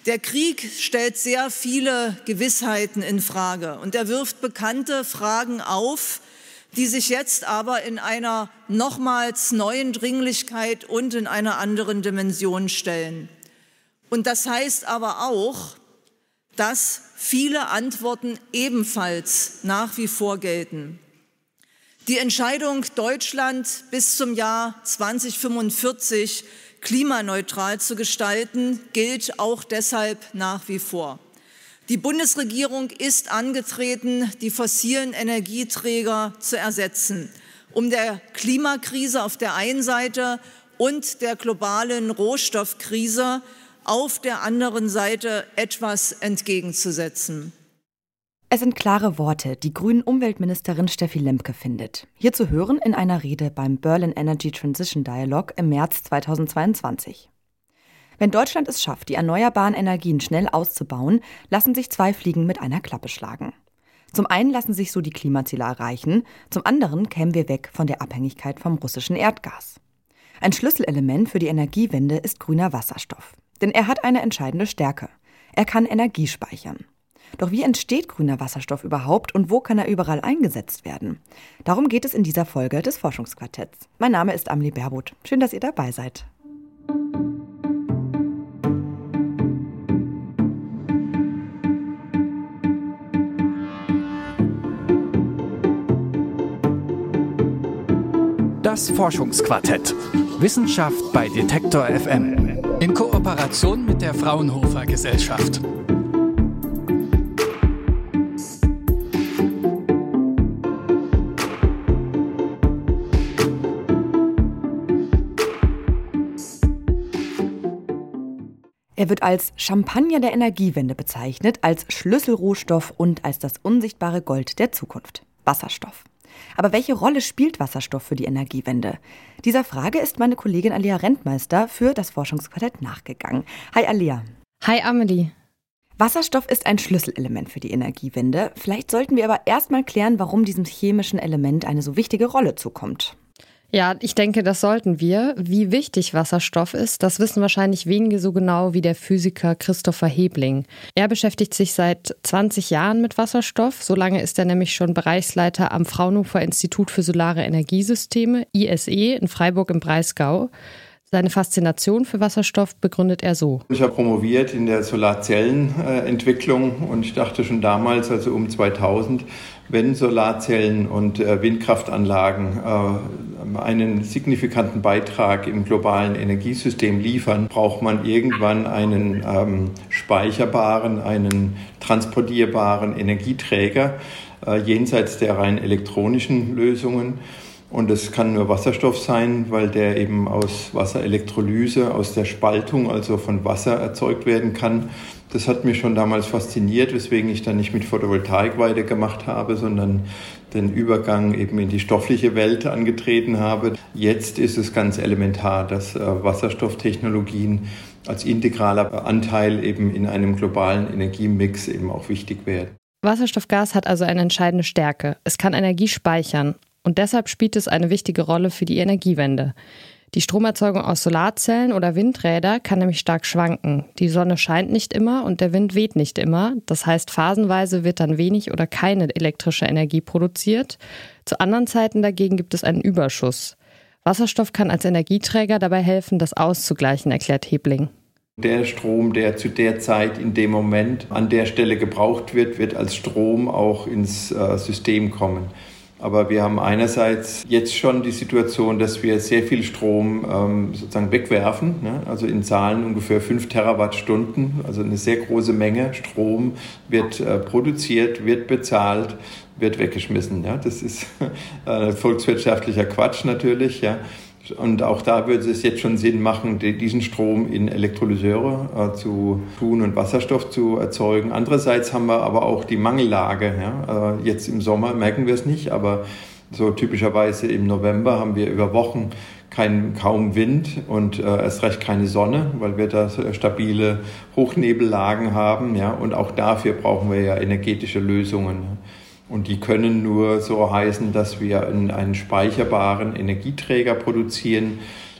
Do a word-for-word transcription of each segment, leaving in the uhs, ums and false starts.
Der Krieg stellt sehr viele Gewissheiten in Frage und er wirft bekannte Fragen auf, die sich jetzt aber in einer nochmals neuen Dringlichkeit und in einer anderen Dimension stellen. Und das heißt aber auch, dass viele Antworten ebenfalls nach wie vor gelten. Die Entscheidung, Deutschland bis zum Jahr zweitausendfünfundvierzig klimaneutral zu gestalten, gilt auch deshalb nach wie vor. Die Bundesregierung ist angetreten, die fossilen Energieträger zu ersetzen, um der Klimakrise auf der einen Seite und der globalen Rohstoffkrise auf der anderen Seite etwas entgegenzusetzen. Es sind klare Worte, die Grünen-Umweltministerin Steffi Lemke findet. Hier zu hören in einer Rede beim Berlin Energy Transition Dialogue im März zweitausendzweiundzwanzig. Wenn Deutschland es schafft, die erneuerbaren Energien schnell auszubauen, lassen sich zwei Fliegen mit einer Klappe schlagen. Zum einen lassen sich so die Klimaziele erreichen, zum anderen kämen wir weg von der Abhängigkeit vom russischen Erdgas. Ein Schlüsselelement für die Energiewende ist grüner Wasserstoff. Denn er hat eine entscheidende Stärke. Er kann Energie speichern. Doch wie entsteht grüner Wasserstoff überhaupt und wo kann er überall eingesetzt werden? Darum geht es in dieser Folge des Forschungsquartetts. Mein Name ist Amelie Baerbuth. Schön, dass ihr dabei seid. Das Forschungsquartett. Wissenschaft bei Detektor F M. In Kooperation mit der Fraunhofer Gesellschaft. Er wird als Champagner der Energiewende bezeichnet, als Schlüsselrohstoff und als das unsichtbare Gold der Zukunft. Wasserstoff. Aber welche Rolle spielt Wasserstoff für die Energiewende? Dieser Frage ist meine Kollegin Alia Rentmeister für das Forschungsquartett nachgegangen. Hi Alia. Hi Amelie. Wasserstoff ist ein Schlüsselelement für die Energiewende. Vielleicht sollten wir aber erstmal klären, warum diesem chemischen Element eine so wichtige Rolle zukommt. Ja, ich denke, das sollten wir. Wie wichtig Wasserstoff ist, das wissen wahrscheinlich wenige so genau wie der Physiker Christopher Hebling. Er beschäftigt sich seit zwanzig Jahren mit Wasserstoff. So lange ist er nämlich schon Bereichsleiter am Fraunhofer Institut für Solare Energiesysteme, I S E, in Freiburg im Breisgau. Seine Faszination für Wasserstoff begründet er so. Ich habe promoviert in der Solarzellenentwicklung und ich dachte schon damals, also um zweitausend, wenn Solarzellen und Windkraftanlagen einen signifikanten Beitrag im globalen Energiesystem liefern, braucht man irgendwann einen ähm, speicherbaren, einen transportierbaren Energieträger äh, jenseits der rein elektronischen Lösungen. Und es kann nur Wasserstoff sein, weil der eben aus Wasserelektrolyse, aus der Spaltung, also von Wasser erzeugt werden kann. Das hat mich schon damals fasziniert, weswegen ich dann nicht mit Photovoltaik weitergemacht habe, sondern den Übergang eben in die stoffliche Welt angetreten habe. Jetzt ist es ganz elementar, dass Wasserstofftechnologien als integraler Anteil eben in einem globalen Energiemix eben auch wichtig werden. Wasserstoffgas hat also eine entscheidende Stärke. Es kann Energie speichern. Und deshalb spielt es eine wichtige Rolle für die Energiewende. Die Stromerzeugung aus Solarzellen oder Windräder kann nämlich stark schwanken. Die Sonne scheint nicht immer und der Wind weht nicht immer. Das heißt, phasenweise wird dann wenig oder keine elektrische Energie produziert. Zu anderen Zeiten dagegen gibt es einen Überschuss. Wasserstoff kann als Energieträger dabei helfen, das auszugleichen, erklärt Hebling. Der Strom, der zu der Zeit in dem Moment an der Stelle gebraucht wird, wird als Strom auch ins äh, System kommen. Aber wir haben einerseits jetzt schon die Situation, dass wir sehr viel Strom ähm, sozusagen wegwerfen, ne? Also in Zahlen ungefähr fünf Terawattstunden, also eine sehr große Menge Strom wird äh, produziert, wird bezahlt, wird weggeschmissen. Ja? Das ist äh, volkswirtschaftlicher Quatsch natürlich, ja. Und auch da würde es jetzt schon Sinn machen, diesen Strom in Elektrolyseure äh, zu tun und Wasserstoff zu erzeugen. Andererseits haben wir aber auch die Mangellage. Ja? Äh, jetzt im Sommer merken wir es nicht, aber so typischerweise im November haben wir über Wochen kein, kaum Wind und äh, erst recht keine Sonne, weil wir da stabile Hochnebellagen haben. Ja? Und auch dafür brauchen wir ja energetische Lösungen. Ja? Und die können nur so heißen, dass wir einen speicherbaren Energieträger produzieren,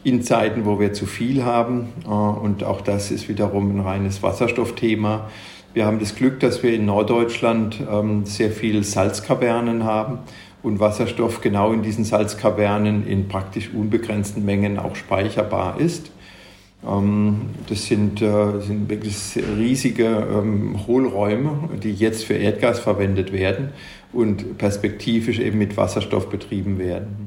in Zeiten, wo wir zu viel haben. Und auch das ist wiederum ein reines Wasserstoffthema. Wir haben das Glück, dass wir in Norddeutschland sehr viel Salzkavernen haben und Wasserstoff genau in diesen Salzkavernen in praktisch unbegrenzten Mengen auch speicherbar ist. Das sind, sind wirklich riesige Hohlräume, die jetzt für Erdgas verwendet werden und perspektivisch eben mit Wasserstoff betrieben werden.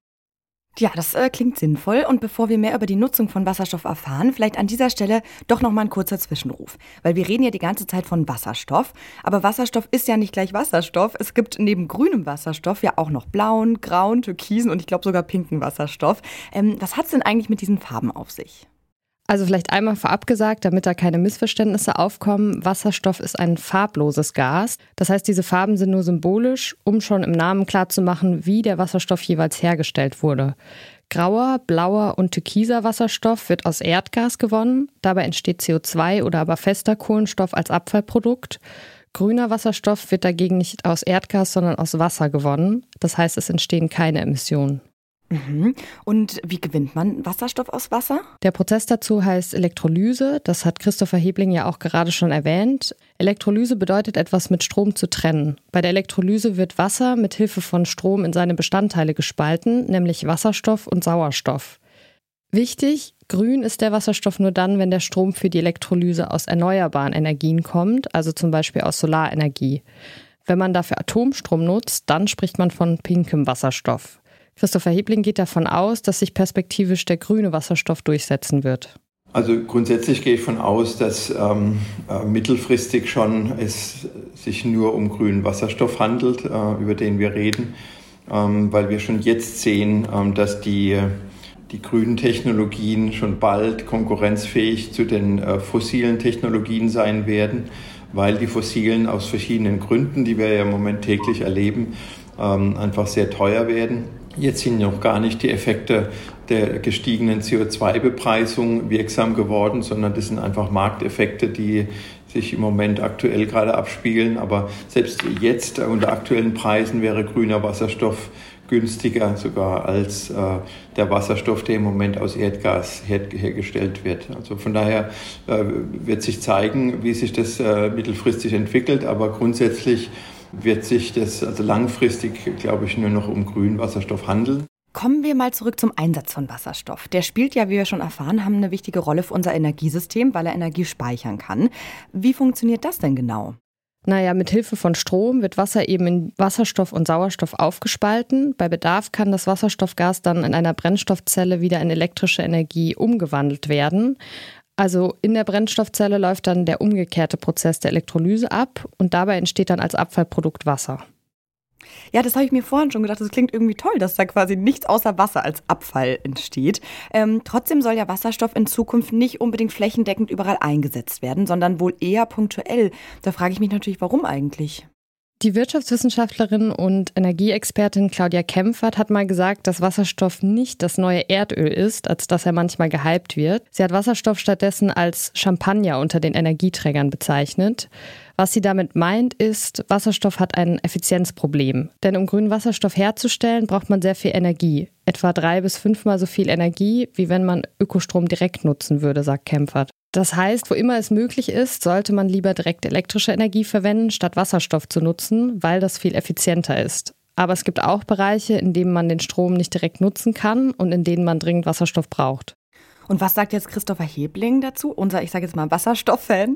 Ja, das äh, klingt sinnvoll. Und bevor wir mehr über die Nutzung von Wasserstoff erfahren, vielleicht an dieser Stelle doch noch mal ein kurzer Zwischenruf. Weil wir reden ja die ganze Zeit von Wasserstoff. Aber Wasserstoff ist ja nicht gleich Wasserstoff. Es gibt neben grünem Wasserstoff ja auch noch blauen, grauen, türkisen und ich glaube sogar pinken Wasserstoff. Ähm, was hat es denn eigentlich mit diesen Farben auf sich? Also vielleicht einmal vorab gesagt, damit da keine Missverständnisse aufkommen, Wasserstoff ist ein farbloses Gas. Das heißt, diese Farben sind nur symbolisch, um schon im Namen klarzumachen, wie der Wasserstoff jeweils hergestellt wurde. Grauer, blauer und türkiser Wasserstoff wird aus Erdgas gewonnen. Dabei entsteht C O zwei oder aber fester Kohlenstoff als Abfallprodukt. Grüner Wasserstoff wird dagegen nicht aus Erdgas, sondern aus Wasser gewonnen. Das heißt, es entstehen keine Emissionen. Mhm. Und wie gewinnt man Wasserstoff aus Wasser? Der Prozess dazu heißt Elektrolyse. Das hat Christopher Hebling ja auch gerade schon erwähnt. Elektrolyse bedeutet, etwas mit Strom zu trennen. Bei der Elektrolyse wird Wasser mit Hilfe von Strom in seine Bestandteile gespalten, nämlich Wasserstoff und Sauerstoff. Wichtig, grün ist der Wasserstoff nur dann, wenn der Strom für die Elektrolyse aus erneuerbaren Energien kommt, also zum Beispiel aus Solarenergie. Wenn man dafür Atomstrom nutzt, dann spricht man von pinkem Wasserstoff. Christopher Hebling geht davon aus, dass sich perspektivisch der grüne Wasserstoff durchsetzen wird. Also grundsätzlich gehe ich davon aus, dass ähm, äh, mittelfristig schon es sich nur um grünen Wasserstoff handelt, äh, über den wir reden, ähm, weil wir schon jetzt sehen, ähm, dass die, die grünen Technologien schon bald konkurrenzfähig zu den äh, fossilen Technologien sein werden, weil die fossilen aus verschiedenen Gründen, die wir ja im Moment täglich erleben, ähm, einfach sehr teuer werden. Jetzt sind noch gar nicht die Effekte der gestiegenen C O zwei Bepreisung wirksam geworden, sondern das sind einfach Markteffekte, die sich im Moment aktuell gerade abspielen. Aber selbst jetzt unter aktuellen Preisen wäre grüner Wasserstoff günstiger sogar als äh, der Wasserstoff, der im Moment aus Erdgas her- hergestellt wird. Also von daher äh, wird sich zeigen, wie sich das äh, mittelfristig entwickelt. Aber grundsätzlich wird sich das also langfristig, glaube ich, nur noch um grünen Wasserstoff handeln. Kommen wir mal zurück zum Einsatz von Wasserstoff. Der spielt ja, wie wir schon erfahren haben, eine wichtige Rolle für unser Energiesystem, weil er Energie speichern kann. Wie funktioniert das denn genau? Naja, mit Hilfe von Strom wird Wasser eben in Wasserstoff und Sauerstoff aufgespalten. Bei Bedarf kann das Wasserstoffgas dann in einer Brennstoffzelle wieder in elektrische Energie umgewandelt werden. Also in der Brennstoffzelle läuft dann der umgekehrte Prozess der Elektrolyse ab und dabei entsteht dann als Abfallprodukt Wasser. Ja, das habe ich mir vorhin schon gedacht. Das klingt irgendwie toll, dass da quasi nichts außer Wasser als Abfall entsteht. Ähm, trotzdem soll ja Wasserstoff in Zukunft nicht unbedingt flächendeckend überall eingesetzt werden, sondern wohl eher punktuell. Da frage ich mich natürlich, warum eigentlich? Die Wirtschaftswissenschaftlerin und Energieexpertin Claudia Kempfert hat mal gesagt, dass Wasserstoff nicht das neue Erdöl ist, als dass er manchmal gehypt wird. Sie hat Wasserstoff stattdessen als Champagner unter den Energieträgern bezeichnet. Was sie damit meint, ist, Wasserstoff hat ein Effizienzproblem. Denn um grünen Wasserstoff herzustellen, braucht man sehr viel Energie. Etwa drei bis fünfmal so viel Energie, wie wenn man Ökostrom direkt nutzen würde, sagt Kempfert. Das heißt, wo immer es möglich ist, sollte man lieber direkt elektrische Energie verwenden, statt Wasserstoff zu nutzen, weil das viel effizienter ist. Aber es gibt auch Bereiche, in denen man den Strom nicht direkt nutzen kann und in denen man dringend Wasserstoff braucht. Und was sagt jetzt Christopher Hebling dazu, unser, ich sage jetzt mal, Wasserstoff-Fan?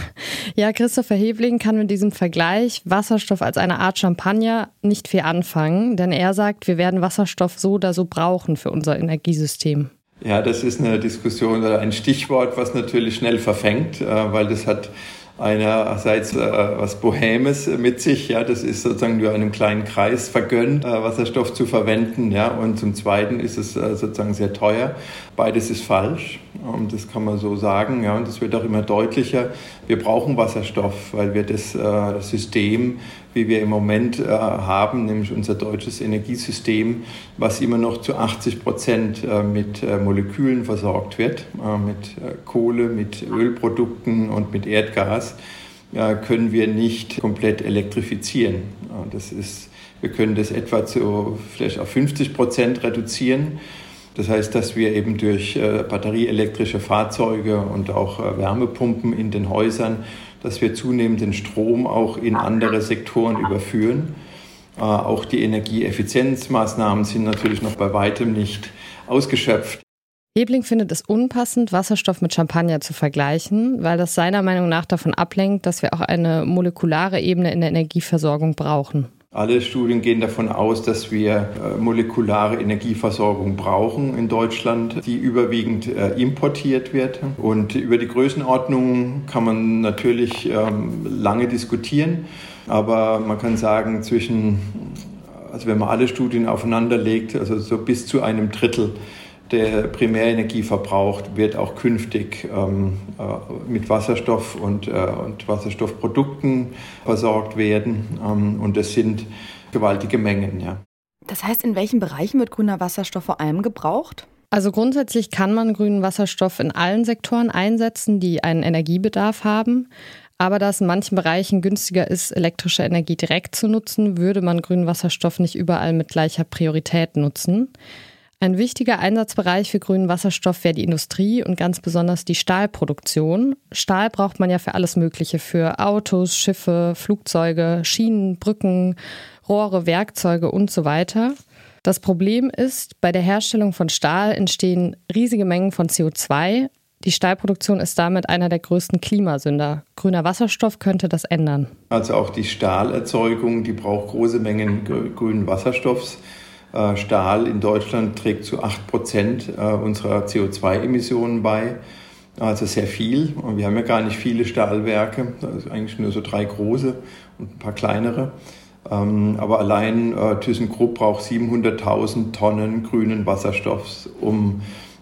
Ja, Christopher Hebling kann mit diesem Vergleich Wasserstoff als eine Art Champagner nicht viel anfangen, denn er sagt, wir werden Wasserstoff so oder so brauchen für unser Energiesystem. Ja, das ist eine Diskussion oder ein Stichwort, was natürlich schnell verfängt, weil das hat einerseits was Bohämes mit sich, ja, das ist sozusagen nur einem kleinen Kreis vergönnt, Wasserstoff zu verwenden, ja, und zum Zweiten ist es sozusagen sehr teuer. Beides ist falsch, das kann man so sagen, ja, und das wird auch immer deutlicher. Wir brauchen Wasserstoff, weil wir das äh, System, wie wir im Moment äh, haben, nämlich unser deutsches Energiesystem, was immer noch zu achtzig Prozent äh, mit äh, Molekülen versorgt wird, äh, mit äh, Kohle, mit Ölprodukten und mit Erdgas, äh, können wir nicht komplett elektrifizieren. Äh, das ist, wir können das etwa zu vielleicht auf fünfzig Prozent reduzieren. Das heißt, dass wir eben durch batterieelektrische Fahrzeuge und auch Wärmepumpen in den Häusern, dass wir zunehmend den Strom auch in andere Sektoren überführen. Auch die Energieeffizienzmaßnahmen sind natürlich noch bei weitem nicht ausgeschöpft. Hebling findet es unpassend, Wasserstoff mit Champagner zu vergleichen, weil das seiner Meinung nach davon ablenkt, dass wir auch eine molekulare Ebene in der Energieversorgung brauchen. Alle Studien gehen davon aus, dass wir äh, molekulare Energieversorgung brauchen in Deutschland, die überwiegend äh, importiert wird. Und über die Größenordnung kann man natürlich ähm, lange diskutieren, aber man kann sagen, zwischen, also wenn man alle Studien aufeinander legt, also so bis zu einem Drittel der Primärenergie verbraucht, wird auch künftig ähm, äh, mit Wasserstoff und, äh, und Wasserstoffprodukten versorgt werden. Ähm, und das sind gewaltige Mengen. Ja. Das heißt, in welchen Bereichen wird grüner Wasserstoff vor allem gebraucht? Also grundsätzlich kann man grünen Wasserstoff in allen Sektoren einsetzen, die einen Energiebedarf haben. Aber da es in manchen Bereichen günstiger ist, elektrische Energie direkt zu nutzen, würde man grünen Wasserstoff nicht überall mit gleicher Priorität nutzen. Ein wichtiger Einsatzbereich für grünen Wasserstoff wäre die Industrie und ganz besonders die Stahlproduktion. Stahl braucht man ja für alles Mögliche, für Autos, Schiffe, Flugzeuge, Schienen, Brücken, Rohre, Werkzeuge und so weiter. Das Problem ist, bei der Herstellung von Stahl entstehen riesige Mengen von C O zwei. Die Stahlproduktion ist damit einer der größten Klimasünder. Grüner Wasserstoff könnte das ändern. Also auch die Stahlerzeugung, die braucht große Mengen grünen Wasserstoffs. Stahl in Deutschland trägt zu acht Prozent unserer C O zwei Emissionen bei, also sehr viel. Und wir haben ja gar nicht viele Stahlwerke, also eigentlich nur so drei große und ein paar kleinere. Aber allein ThyssenKrupp braucht siebenhunderttausend Tonnen grünen Wasserstoffs, um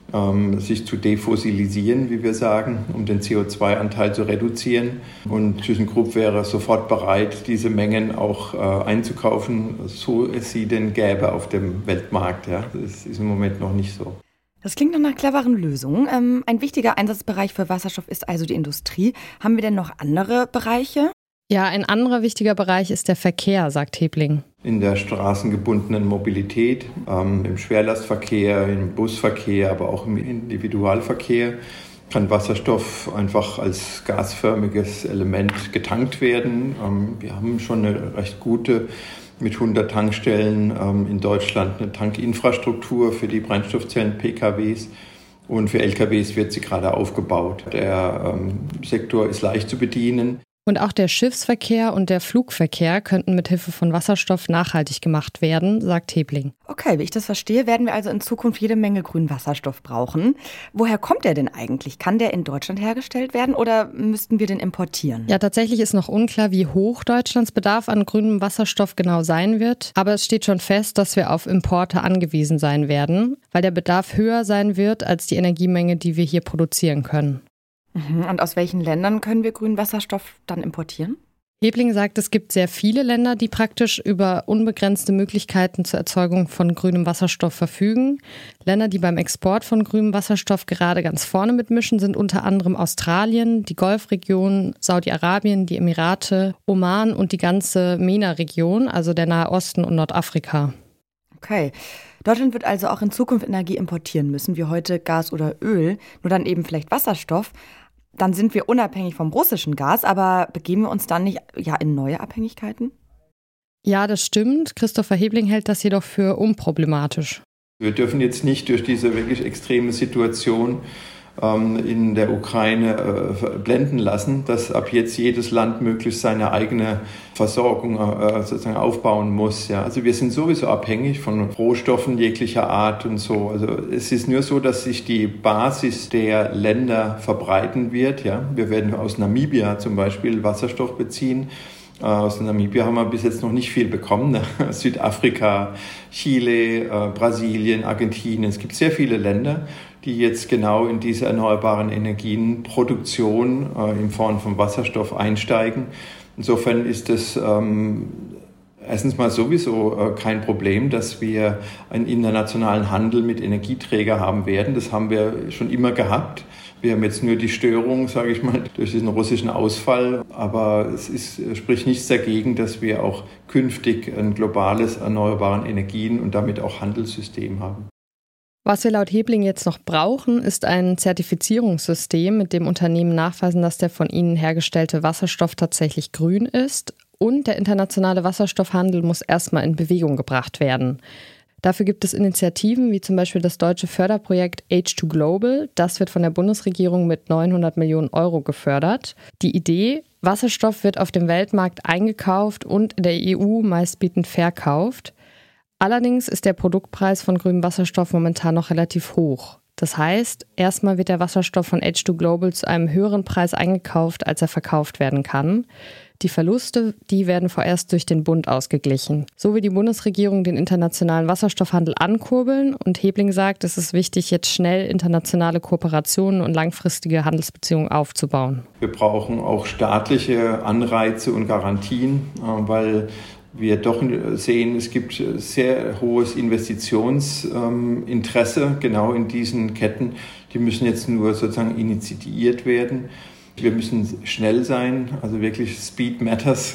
sich zu defossilisieren, wie wir sagen, um den C O zwei Anteil zu reduzieren. Und ThyssenKrupp wäre sofort bereit, diese Mengen auch äh, einzukaufen, so es sie denn gäbe auf dem Weltmarkt. Ja. Das ist im Moment noch nicht so. Das klingt nach einer cleveren Lösung. Ähm, ein wichtiger Einsatzbereich für Wasserstoff ist also die Industrie. Haben wir denn noch andere Bereiche? Ja, ein anderer wichtiger Bereich ist der Verkehr, sagt Hebling. In der straßengebundenen Mobilität, ähm, im Schwerlastverkehr, im Busverkehr, aber auch im Individualverkehr kann Wasserstoff einfach als gasförmiges Element getankt werden. Ähm, wir haben schon eine recht gute, mit hundert Tankstellen ähm, in Deutschland, eine Tankinfrastruktur für die Brennstoffzellen-P K Ws. Und für L K Ws wird sie gerade aufgebaut. Der ähm, Sektor ist leicht zu bedienen. Und auch der Schiffsverkehr und der Flugverkehr könnten mit Hilfe von Wasserstoff nachhaltig gemacht werden, sagt Hebling. Okay, wie ich das verstehe, werden wir also in Zukunft jede Menge grünen Wasserstoff brauchen. Woher kommt der denn eigentlich? Kann der in Deutschland hergestellt werden oder müssten wir den importieren? Ja, tatsächlich ist noch unklar, wie hoch Deutschlands Bedarf an grünem Wasserstoff genau sein wird. Aber es steht schon fest, dass wir auf Importe angewiesen sein werden, weil der Bedarf höher sein wird als die Energiemenge, die wir hier produzieren können. Und aus welchen Ländern können wir grünen Wasserstoff dann importieren? Hebling sagt, es gibt sehr viele Länder, die praktisch über unbegrenzte Möglichkeiten zur Erzeugung von grünem Wasserstoff verfügen. Länder, die beim Export von grünem Wasserstoff gerade ganz vorne mitmischen, sind unter anderem Australien, die Golfregion, Saudi-Arabien, die Emirate, Oman und die ganze MENA-Region, also der Nahe Osten und Nordafrika. Okay. Deutschland wird also auch in Zukunft Energie importieren müssen, wie heute Gas oder Öl, nur dann eben vielleicht Wasserstoff. Dann sind wir unabhängig vom russischen Gas, aber begeben wir uns dann nicht ja, in neue Abhängigkeiten? Ja, das stimmt. Christopher Hebling hält das jedoch für unproblematisch. Wir dürfen jetzt nicht durch diese wirklich extreme Situation ähm, in der Ukraine äh, blenden lassen, dass ab jetzt jedes Land möglichst seine eigene Versorgung äh, sozusagen aufbauen muss. Ja. Also wir sind sowieso abhängig von Rohstoffen jeglicher Art und so. Also es ist nur so, dass sich die Basis der Länder verbreiten wird. Ja. Wir werden aus Namibia zum Beispiel Wasserstoff beziehen. Aus Namibia haben wir bis jetzt noch nicht viel bekommen. Südafrika, Chile, äh, Brasilien, Argentinien. Es gibt sehr viele Länder, die jetzt genau in diese erneuerbaren Energienproduktion äh, in Form von Wasserstoff einsteigen. Insofern ist es ähm, erstens mal sowieso äh, kein Problem, dass wir einen internationalen Handel mit Energieträgern haben werden. Das haben wir schon immer gehabt. Wir haben jetzt nur die Störung, sage ich mal, durch diesen russischen Ausfall. Aber es ist, spricht nichts dagegen, dass wir auch künftig ein globales erneuerbaren Energien und damit auch Handelssystem haben. Was wir laut Hebling jetzt noch brauchen, ist ein Zertifizierungssystem, mit dem Unternehmen nachweisen, dass der von ihnen hergestellte Wasserstoff tatsächlich grün ist. Und der internationale Wasserstoffhandel muss erstmal in Bewegung gebracht werden. Dafür gibt es Initiativen wie zum Beispiel das deutsche Förderprojekt H zwei Global. Das wird von der Bundesregierung mit neunhundert Millionen Euro gefördert. Die Idee: Wasserstoff wird auf dem Weltmarkt eingekauft und in der E U meistbietend verkauft. Allerdings ist der Produktpreis von grünem Wasserstoff momentan noch relativ hoch. Das heißt, erstmal wird der Wasserstoff von H zwei Global zu einem höheren Preis eingekauft, als er verkauft werden kann. Die Verluste, die werden vorerst durch den Bund ausgeglichen. So will die Bundesregierung den internationalen Wasserstoffhandel ankurbeln und Hebling sagt, es ist wichtig, jetzt schnell internationale Kooperationen und langfristige Handelsbeziehungen aufzubauen. Wir brauchen auch staatliche Anreize und Garantien, weil wir doch sehen, es gibt sehr hohes Investitionsinteresse genau in diesen Ketten. Die müssen jetzt nur sozusagen initiiert werden. Wir müssen schnell sein, also wirklich Speed matters,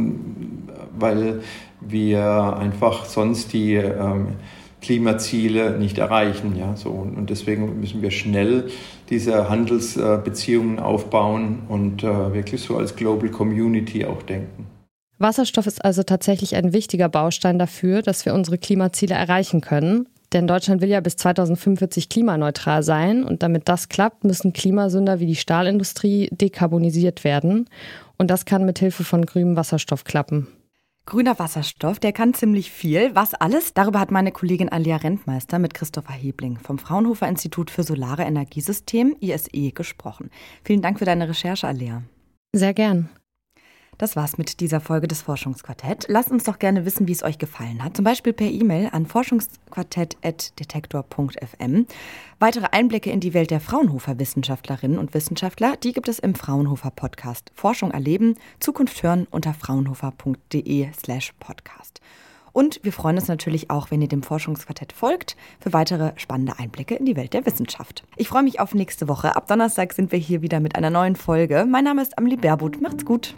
weil wir einfach sonst die Klimaziele nicht erreichen. Ja, so. Und deswegen müssen wir schnell diese Handelsbeziehungen aufbauen und wirklich so als Global Community auch denken. Wasserstoff ist also tatsächlich ein wichtiger Baustein dafür, dass wir unsere Klimaziele erreichen können. Denn Deutschland will ja bis zweitausendfünfundvierzig klimaneutral sein und damit das klappt, müssen Klimasünder wie die Stahlindustrie dekarbonisiert werden. Und das kann mit Hilfe von grünem Wasserstoff klappen. Grüner Wasserstoff, der kann ziemlich viel. Was alles? Darüber hat meine Kollegin Alia Rentmeister mit Christopher Hebling vom Fraunhofer Institut für Solare Energiesystem, I S E, gesprochen. Vielen Dank für deine Recherche, Alia. Sehr gern. Das war's mit dieser Folge des Forschungsquartett. Lasst uns doch gerne wissen, wie es euch gefallen hat. Zum Beispiel per E-Mail an forschungsquartett at detektor punkt f m. Weitere Einblicke in die Welt der Fraunhofer-Wissenschaftlerinnen und Wissenschaftler, die gibt es im Fraunhofer-Podcast. Forschung erleben, Zukunft hören unter fraunhofer punkt de slash podcast. Und wir freuen uns natürlich auch, wenn ihr dem Forschungsquartett folgt, für weitere spannende Einblicke in die Welt der Wissenschaft. Ich freue mich auf nächste Woche. Ab Donnerstag sind wir hier wieder mit einer neuen Folge. Mein Name ist Amelie Baerbuth. Macht's gut.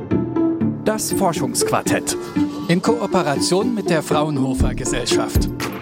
Das Forschungsquartett in Kooperation mit der Fraunhofer Gesellschaft.